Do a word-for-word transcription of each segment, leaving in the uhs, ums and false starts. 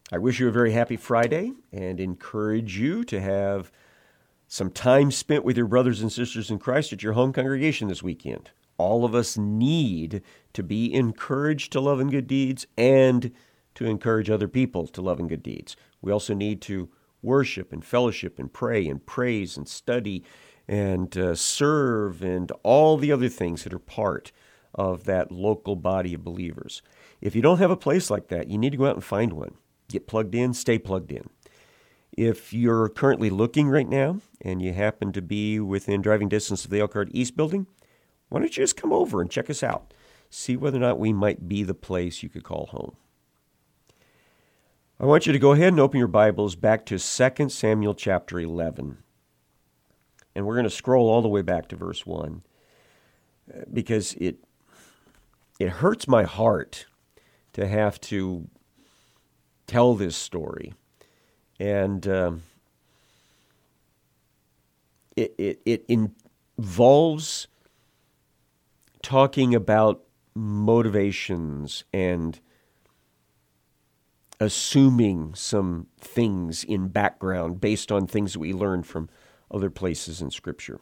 I wish you a very happy Friday and encourage you to have some time spent with your brothers and sisters in Christ at your home congregation this weekend. All of us need to be encouraged to love and good deeds and to encourage other people to love and good deeds. We also need to worship and fellowship and pray and praise and study and uh, serve and all the other things that are part of that local body of believers. If you don't have a place like that, you need to go out and find one. Get plugged in, stay plugged in. If you're currently looking right now and you happen to be within driving distance of the Elkhart East building, why don't you just come over and check us out? See whether or not we might be the place you could call home. I want you to go ahead and open your Bibles back to Second Samuel chapter eleven. And we're going to scroll all the way back to verse one because it it hurts my heart to have to tell this story. And um, it, it, it involves talking about motivations and assuming some things in background based on things that we learned from other places in Scripture.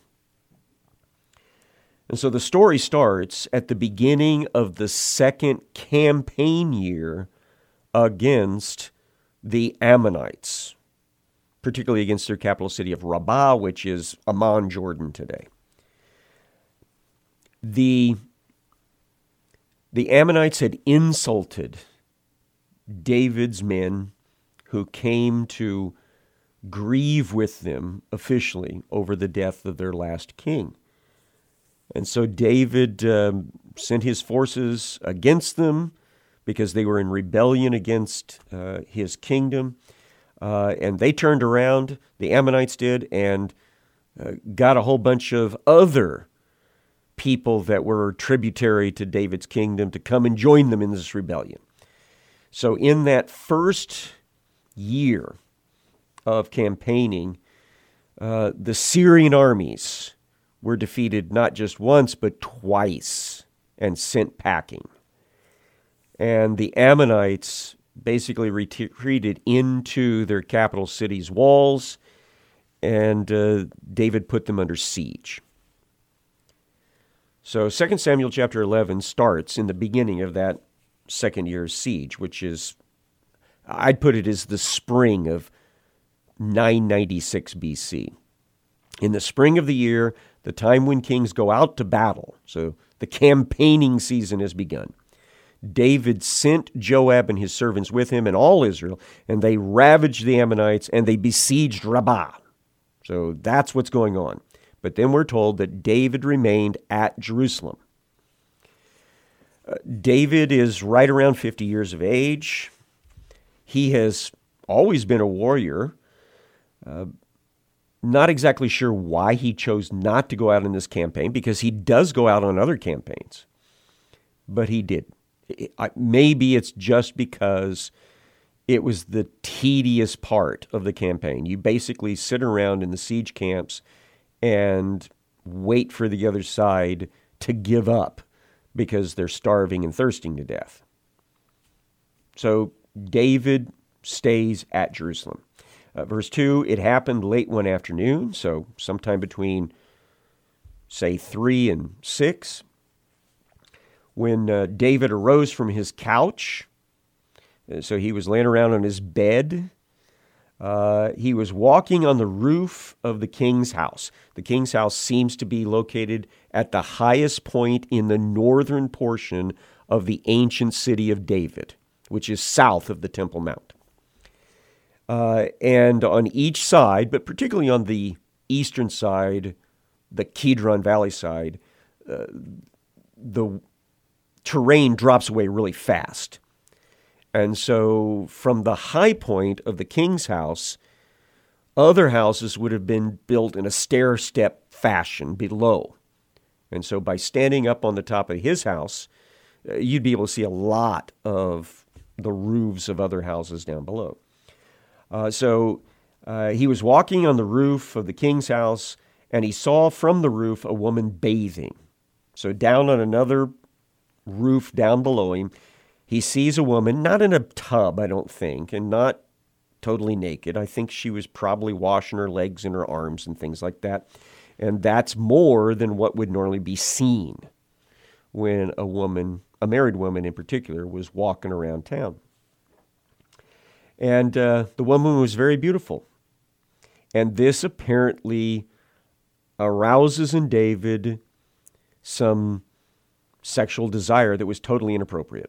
And so the story starts at the beginning of the second campaign year against the Ammonites, particularly against their capital city of Rabbah, which is Amman, Jordan today. The, the Ammonites had insulted David's men who came to grieve with them officially over the death of their last king. And so David um, sent his forces against them because they were in rebellion against uh, his kingdom. Uh, and they turned around, the Ammonites did, and uh, got a whole bunch of other people that were tributary to David's kingdom to come and join them in this rebellion. So in that first year of campaigning, uh, the Syrian armies were defeated not just once, but twice and sent packing. And the Ammonites basically retreated into their capital city's walls, and uh, David put them under siege. So Second Samuel chapter eleven starts in the beginning of that second year's siege, which is, I'd put it as the spring of nine ninety-six B C. In the spring of the year, the time when kings go out to battle, so the campaigning season has begun, David sent Joab and his servants with him and all Israel, and they ravaged the Ammonites, and they besieged Rabbah. So that's what's going on. But then we're told that David remained at Jerusalem. Uh, David is right around fifty years of age. He has always been a warrior. Uh, not exactly sure why he chose not to go out in this campaign, because he does go out on other campaigns. But he did. Maybe it's just because it was the tedious part of the campaign. You basically sit around in the siege camps and wait for the other side to give up because they're starving and thirsting to death. So David stays at Jerusalem. Uh, verse two, it happened late one afternoon, so sometime between, say, three and six, when uh, David arose from his couch. So he was laying around on his bed. Uh, he was walking on the roof of the king's house. The king's house seems to be located at the highest point in the northern portion of the ancient city of David, which is south of the Temple Mount. Uh, and on each side, but particularly on the eastern side, the Kidron Valley side, uh, the terrain drops away really fast. And so from the high point of the king's house, other houses would have been built in a stair-step fashion below. And so by standing up on the top of his house, uh, you'd be able to see a lot of the roofs of other houses down below. Uh, so uh, he was walking on the roof of the king's house, and he saw from the roof a woman bathing. So down on another roof down below him, He sees a woman, not in a tub, I don't think, and not totally naked. I think she was probably washing her legs and her arms and things like that. And that's more than what would normally be seen when a woman, a married woman in particular, was walking around town. And uh, the woman was very beautiful. And this apparently arouses in David some sexual desire that was totally inappropriate.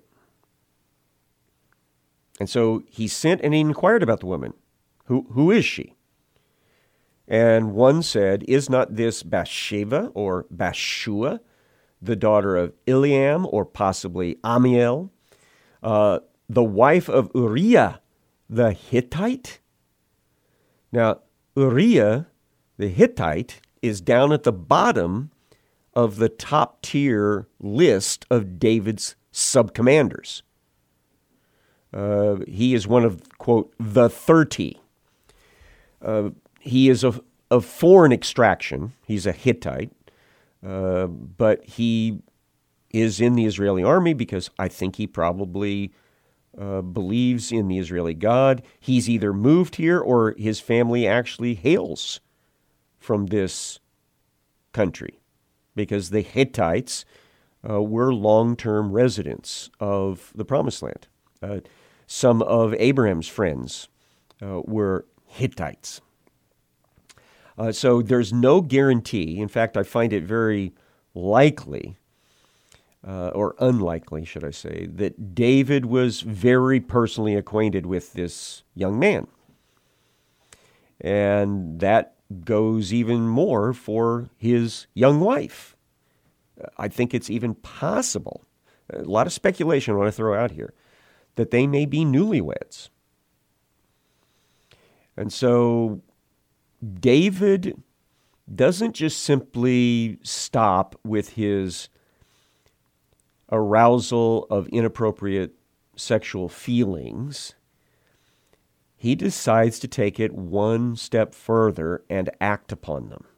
And so he sent and he inquired about the woman. Who, who is she? And one said, is not this Bathsheba or Bathshua, the daughter of Eliam or possibly Amiel, uh, the wife of Uriah the Hittite? Now, Uriah the Hittite is down at the bottom of the top tier list of David's subcommanders. Uh, he is one of, quote, the thirty. Uh, he is of, of foreign extraction. He's a Hittite, uh, but he is in the Israeli army because I think he probably uh, believes in the Israeli God. He's either moved here or his family actually hails from this country because the Hittites uh, were long-term residents of the Promised Land. Uh, some of Abraham's friends uh, were Hittites. Uh, so there's no guarantee. In fact, I find it very likely, uh, or unlikely, should I say, that David was very personally acquainted with this young man. And that goes even more for his young wife. I think it's even possible, a lot of speculation I want to throw out here, that they may be newlyweds. And so David doesn't just simply stop with his arousal of inappropriate sexual feelings. He decides to take it one step further and act upon them.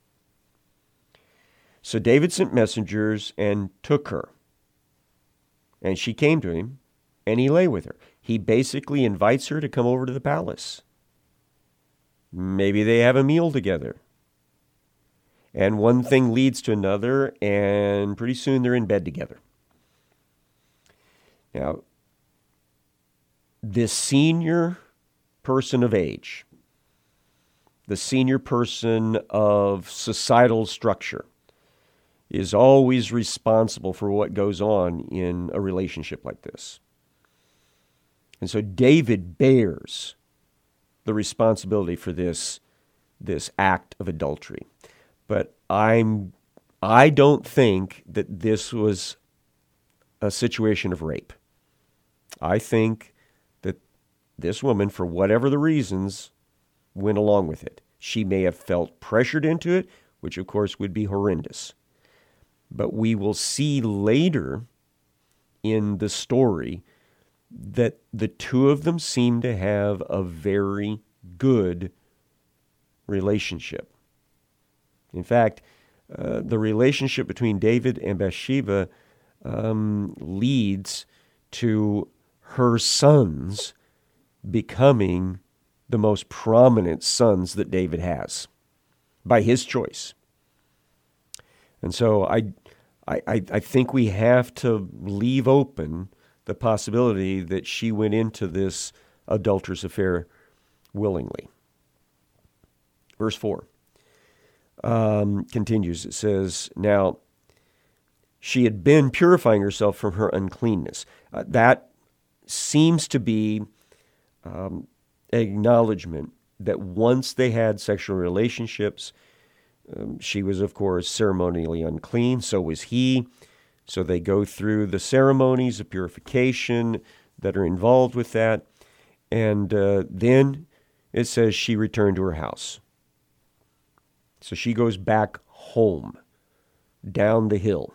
So David sent messengers and took her. And she came to him, and he lay with her. He basically invites her to come over to the palace. Maybe they have a meal together. And one thing leads to another, and pretty soon they're in bed together. Now, this senior person of age, the senior person of societal structure, is always responsible for what goes on in a relationship like this. And so David bears the responsibility for this, this act of adultery. But I'm, I don't think that this was a situation of rape. I think that this woman, for whatever the reasons, went along with it. She may have felt pressured into it, which of course would be horrendous. But we will see later in the story that the two of them seem to have a very good relationship. In fact, uh, the relationship between David and Bathsheba um, leads to her sons becoming the most prominent sons that David has by his choice. And so I, I, I think we have to leave open the possibility that she went into this adulterous affair willingly. Verse four um, continues. It says, now, she had been purifying herself from her uncleanness. Uh, that seems to be um, an acknowledgement that once they had sexual relationships, Um, she was, of course, ceremonially unclean. So was he. So they go through the ceremonies of purification that are involved with that. And uh, then it says she returned to her house. So she goes back home, down the hill.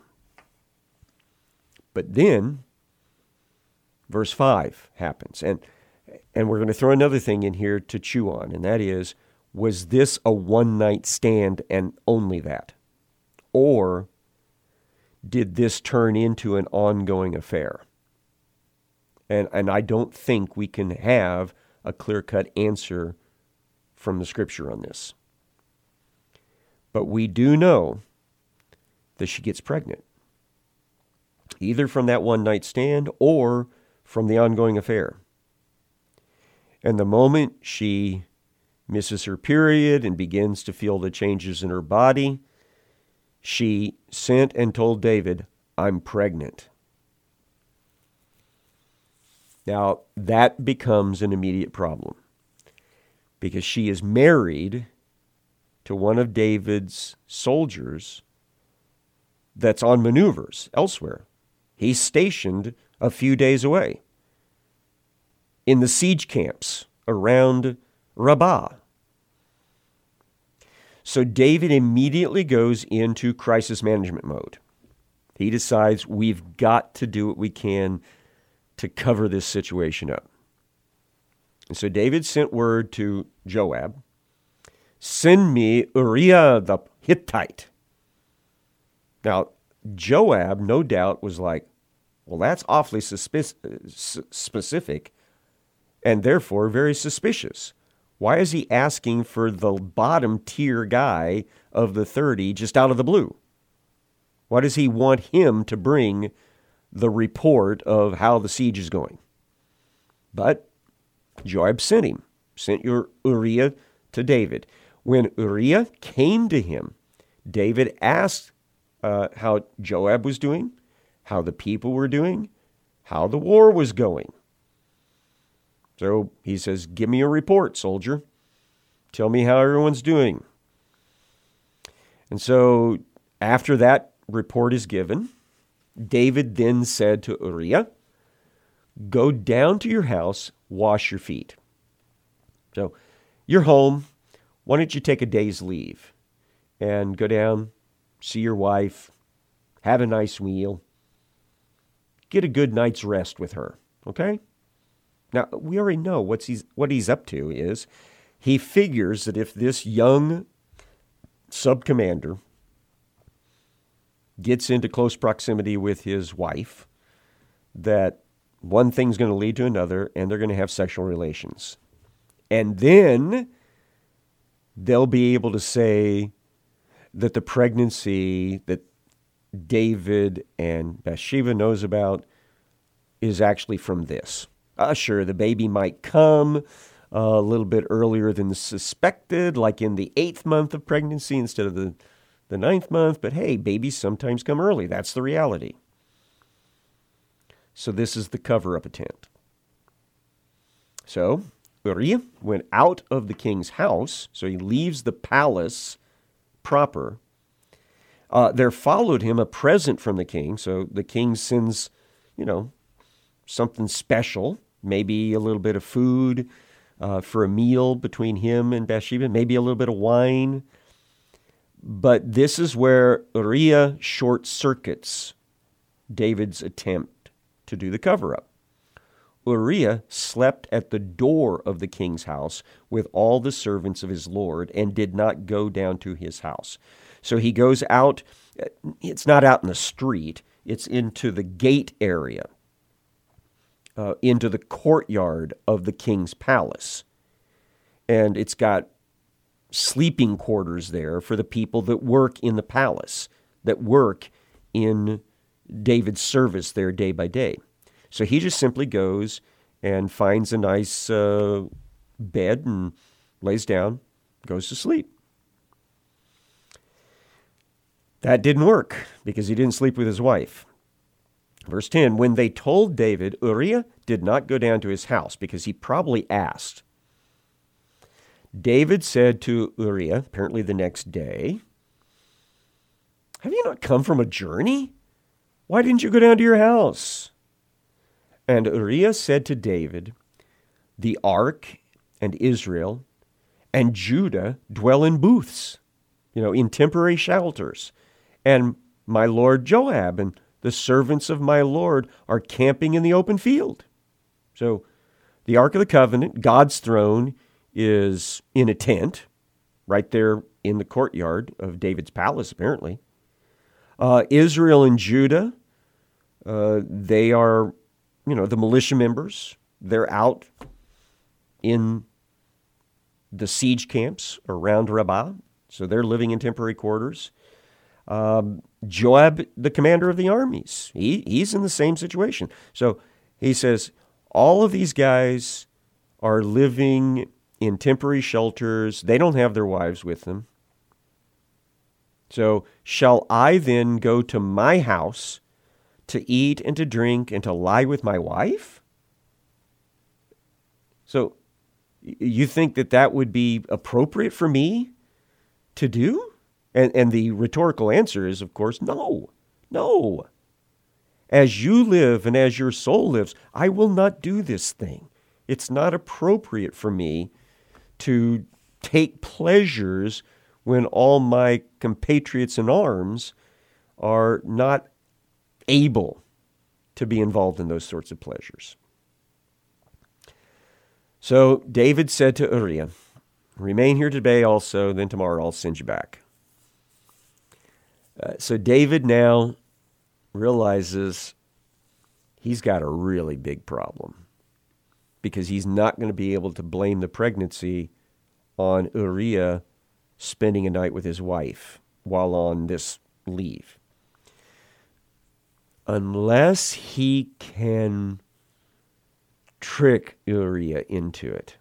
But then, verse five happens. And, and we're going to throw another thing in here to chew on, and that is, was this a one-night stand and only that? Or did this turn into an ongoing affair? And, and I don't think we can have a clear-cut answer from the Scripture on this. But we do know that she gets pregnant, either from that one-night stand or from the ongoing affair. And the moment she misses her period and begins to feel the changes in her body, she sent and told David, "I'm pregnant." Now, that becomes an immediate problem because she is married to one of David's soldiers that's on maneuvers elsewhere. He's stationed a few days away in the siege camps around Rabbah. So David immediately goes into crisis management mode. He decides we've got to do what we can to cover this situation up. And so David sent word to Joab, "Send me Uriah the Hittite." Now, Joab, no doubt, was like, well, that's awfully suspic- specific and therefore very suspicious. Why is he asking for the bottom tier guy of the thirty just out of the blue? Why does he want him to bring the report of how the siege is going? But Joab sent him, sent your Uriah to David. When Uriah came to him, David asked uh, how Joab was doing, how the people were doing, how the war was going. So he says, "Give me a report, soldier. Tell me how everyone's doing." And so after that report is given, David then said to Uriah, "Go down to your house, wash your feet." So you're home. Why don't you take a day's leave and go down, see your wife, have a nice meal, get a good night's rest with her, okay? Now, we already know what's he's, what he's up to is he figures that if this young sub-commander gets into close proximity with his wife, that one thing's going to lead to another, and they're going to have sexual relations. And then they'll be able to say that the pregnancy that David and Bathsheba knows about is actually from this. Uh, sure, the baby might come uh, a little bit earlier than suspected, like in the eighth month of pregnancy instead of the, the ninth month. But hey, babies sometimes come early. That's the reality. So this is the cover-up attempt. So Uriah went out of the king's house, so he leaves the palace proper. Uh, there followed him a present from the king. So the king sends, you know, something special, maybe a little bit of food uh, for a meal between him and Bathsheba, maybe a little bit of wine. But this is where Uriah short-circuits David's attempt to do the cover-up. Uriah slept at the door of the king's house with all the servants of his lord and did not go down to his house. So he goes out, it's not out in the street, it's into the gate area, uh, into the courtyard of the king's palace. And it's got sleeping quarters there for the people that work in the palace, that work in David's service there day by day. So he just simply goes and finds a nice uh, bed and lays down, goes to sleep. That didn't work because he didn't sleep with his wife. Verse ten, when they told David, Uriah did not go down to his house because he probably asked. David said to Uriah, apparently the next day, "Have you not come from a journey? Why didn't you go down to your house?" And Uriah said to David, "The ark and Israel and Judah dwell in booths, you know, in temporary shelters. And my lord Joab and the servants of my lord are camping in the open field." So the Ark of the Covenant, God's throne, is in a tent right there in the courtyard of David's palace, apparently. Uh, Israel and Judah, uh, they are you know, the militia members, they're out in the siege camps around Rabbah, so they're living in temporary quarters. Um, Joab, the commander of the armies, he, he's in the same situation. So he says, all of these guys are living in temporary shelters. They don't have their wives with them. So shall I then go to my house to eat and to drink and to lie with my wife? So you think that that would be appropriate for me to do? And, and the rhetorical answer is, of course, no, no. As you live and as your soul lives, I will not do this thing. It's not appropriate for me to take pleasures when all my compatriots in arms are not able to be involved in those sorts of pleasures. So David said to Uriah, remain here today also, then tomorrow I'll send you back. Uh, so David now realizes he's got a really big problem because he's not going to be able to blame the pregnancy on Uriah spending a night with his wife while on this leave. Unless he can trick Uriah into it.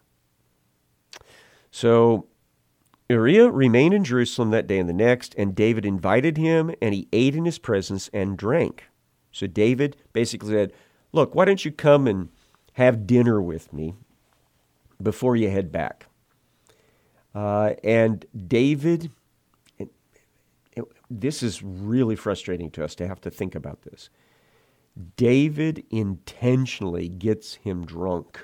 So Uriah remained in Jerusalem that day and the next, and David invited him, and he ate in his presence and drank. So David basically said, look, why don't you come and have dinner with me before you head back? Uh, and David, it, it, this is really frustrating to us to have to think about this. David intentionally gets him drunk.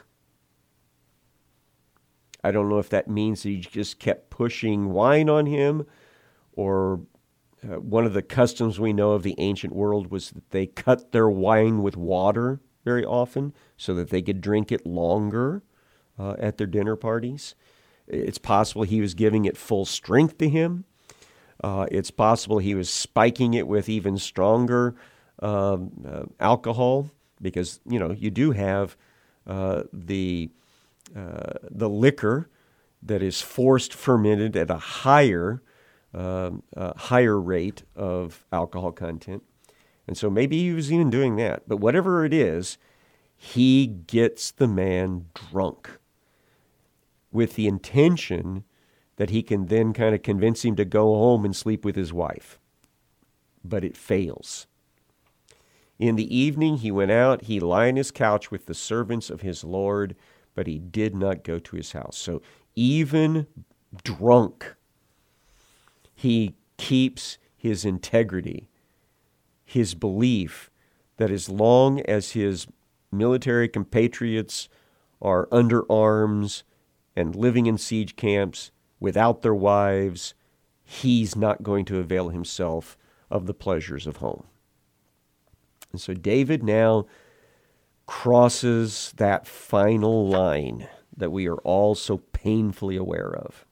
I don't know if that means that he just kept pushing wine on him, or uh, one of the customs we know of the ancient world was that they cut their wine with water very often so that they could drink it longer uh, at their dinner parties. It's possible he was giving it full strength to him. Uh, it's possible he was spiking it with even stronger um, uh, alcohol, because, you know, you do have uh, the uh, the liquor that is forced fermented at a higher uh, uh, higher rate of alcohol content. And so maybe he was even doing that. But whatever it is, he gets the man drunk with the intention that he can then kind of convince him to go home and sleep with his wife. But it fails. In the evening he went out, he lay on his couch with the servants of his Lord, but he did not go to his house. So even drunk, he keeps his integrity, his belief that as long as his military compatriots are under arms and living in siege camps without their wives, he's not going to avail himself of the pleasures of home. And so David now crosses that final line that we are all so painfully aware of.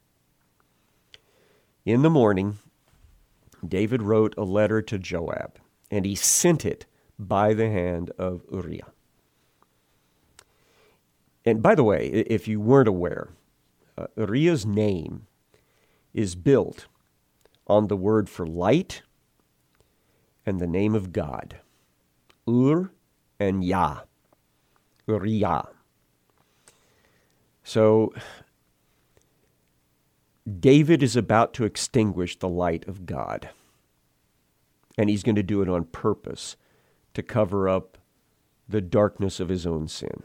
In the morning, David wrote a letter to Joab, and he sent it by the hand of Uriah. And by the way, if you weren't aware, uh, Uriah's name is built on the word for light and the name of God. Ur and Yah. Uriah. So David is about to extinguish the light of God. And he's going to do it on purpose to cover up the darkness of his own sin.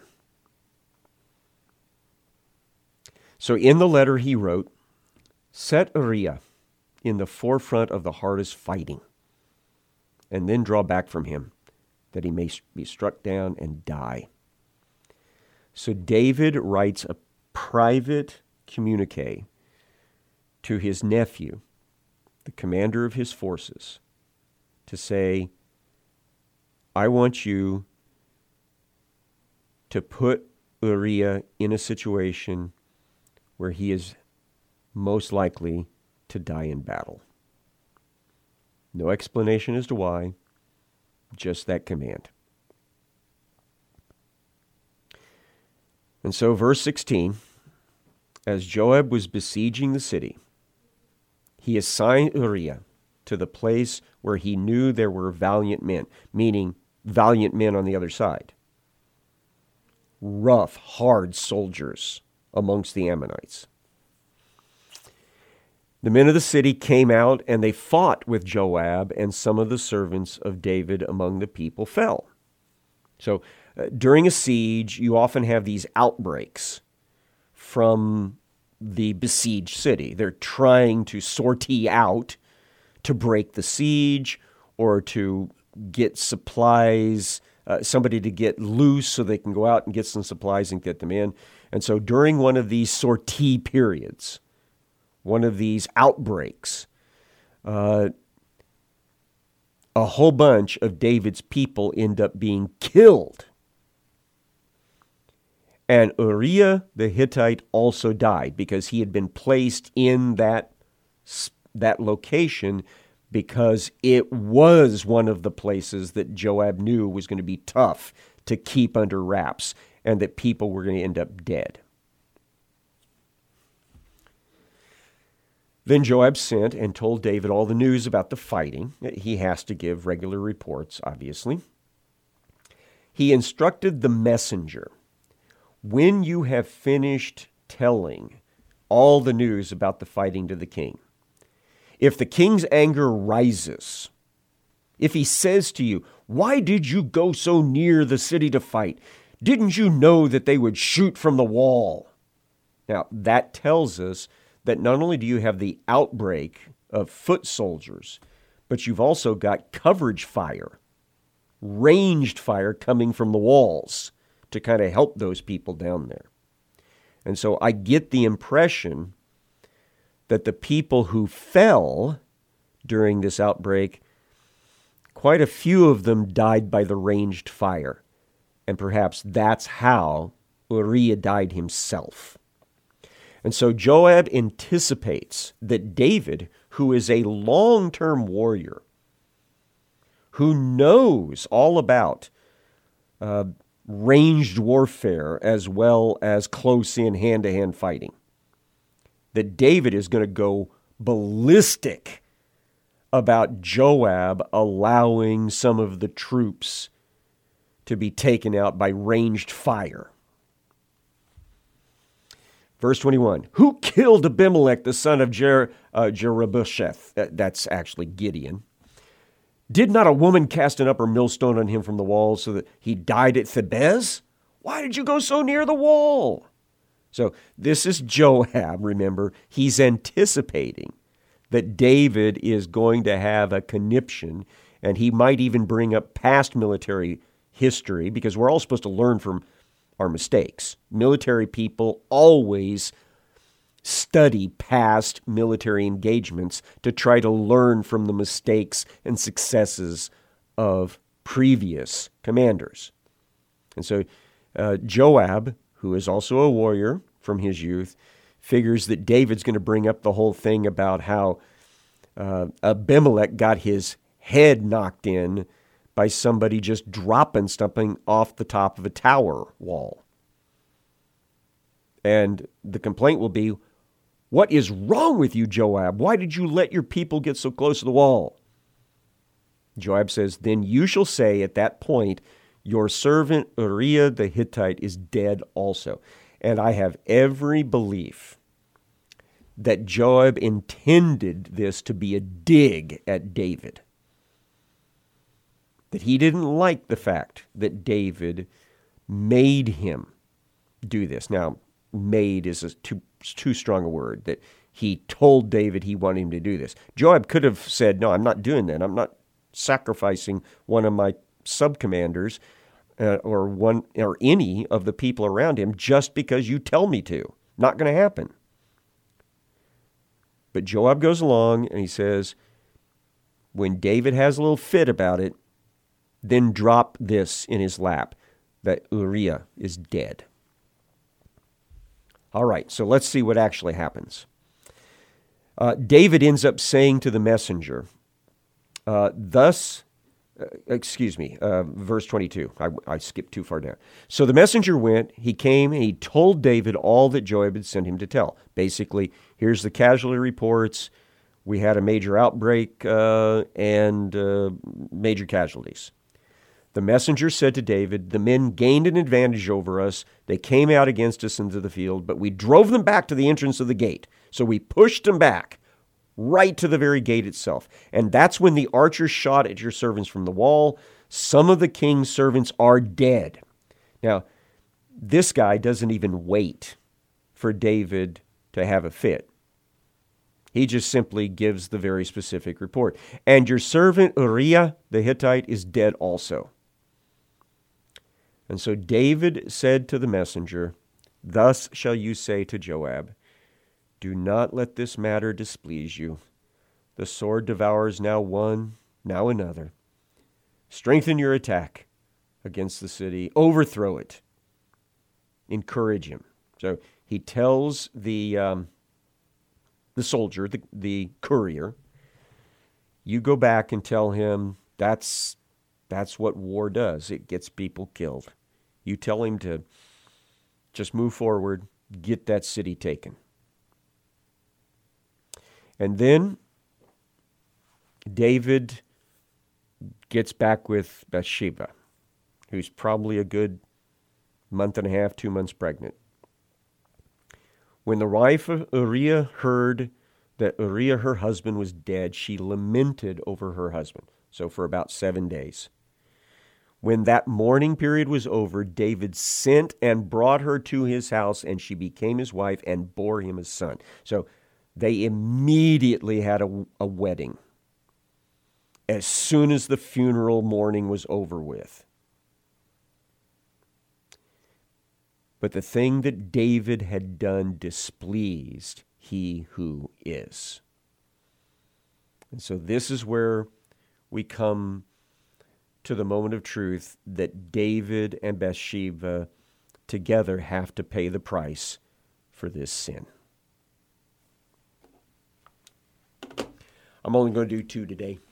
So in the letter he wrote, set Uriah in the forefront of the hardest fighting, and then draw back from him, that he may be struck down and die. So David writes a private communique to his nephew, the commander of his forces, to say, I want you to put Uriah in a situation where he is most likely to die in battle. No explanation as to why, just that command. And so, verse sixteen, as Joab was besieging the city, he assigned Uriah to the place where he knew there were valiant men, meaning valiant men on the other side. Rough, hard soldiers amongst the Ammonites. The men of the city came out and they fought with Joab, and some of the servants of David among the people fell. So uh, during a siege, you often have these outbreaks from the besieged city. They're trying to sortie out to break the siege or to get supplies, uh, somebody to get loose so they can go out and get some supplies and get them in. And so during one of these sortie periods, one of these outbreaks, uh, a whole bunch of David's people end up being killed. And Uriah the Hittite also died because he had been placed in that, that location because it was one of the places that Joab knew was going to be tough to keep under wraps and that people were going to end up dead. Then Joab sent and told David all the news about the fighting. He has to give regular reports, obviously. He instructed the messenger, when you have finished telling all the news about the fighting to the king, if the king's anger rises, if he says to you, why did you go so near the city to fight? Didn't you know that they would shoot from the wall? Now, that tells us that not only do you have the outbreak of foot soldiers, but you've also got coverage fire, ranged fire coming from the walls to kind of help those people down there. And so I get the impression that the people who fell during this outbreak, quite a few of them died by the ranged fire. And perhaps that's how Uriah died himself. And so Joab anticipates that David, who is a long-term warrior, who knows all about uh, ranged warfare as well as close-in hand-to-hand fighting, that David is going to go ballistic about Joab allowing some of the troops to be taken out by ranged fire. Verse twenty-one, who killed Abimelech, the son of Jer, uh, Jerubbesheth? That, that's actually Gideon. Did not a woman cast an upper millstone on him from the wall so that he died at Thebez? Why did you go so near the wall? So this is Joab, remember. He's anticipating that David is going to have a conniption, and he might even bring up past military history, because we're all supposed to learn from our mistakes. Military people always study past military engagements to try to learn from the mistakes and successes of previous commanders. And so uh, Joab, who is also a warrior from his youth, figures that David's going to bring up the whole thing about how uh, Abimelech got his head knocked in by somebody just dropping something off the top of a tower wall. And the complaint will be, what is wrong with you, Joab? Why did you let your people get so close to the wall? Joab says, then you shall say at that point, your servant Uriah the Hittite is dead also. And I have every belief that Joab intended this to be a dig at David. That he didn't like the fact that David made him do this. Now, made is a too, too strong a word, that he told David he wanted him to do this. Joab could have said, no, I'm not doing that. I'm not sacrificing one of my sub-commanders uh, or one or any of the people around him just because you tell me to. Not going to happen. But Joab goes along and he says, when David has a little fit about it, then drop this in his lap, that Uriah is dead. All right, so let's see what actually happens. Uh, David ends up saying to the messenger, uh, thus Uh, excuse me, uh, verse twenty-two. I, I skipped too far down. So the messenger went, he came, and he told David all that Joab had sent him to tell. Basically, here's the casualty reports. We had a major outbreak uh, and uh, major casualties. The messenger said to David, the men gained an advantage over us. They came out against us into the field, but we drove them back to the entrance of the gate. So we pushed them back right to the very gate itself. And that's when the archers shot at your servants from the wall. Some of the king's servants are dead. Now, this guy doesn't even wait for David to have a fit. He just simply gives the very specific report. And your servant Uriah the Hittite is dead also. And so David said to the messenger, thus shall you say to Joab, do not let this matter displease you. The sword devours now one, now another. Strengthen your attack against the city. Overthrow it. Encourage him. So he tells the um, the soldier, the, the courier, you go back and tell him that's that's what war does. It gets people killed. You tell him to just move forward, get that city taken. And then David gets back with Bathsheba, who's probably a good month and a half, two months pregnant. When the wife of Uriah heard that Uriah, her husband, was dead, she lamented over her husband. So for about seven days. When that mourning period was over, David sent and brought her to his house, and she became his wife and bore him a son. So they immediately had a, a wedding as soon as the funeral mourning was over with. But the thing that David had done displeased he who is. And so this is where we come to the moment of truth that David and Bathsheba together have to pay the price for this sin. I'm only going to do two today.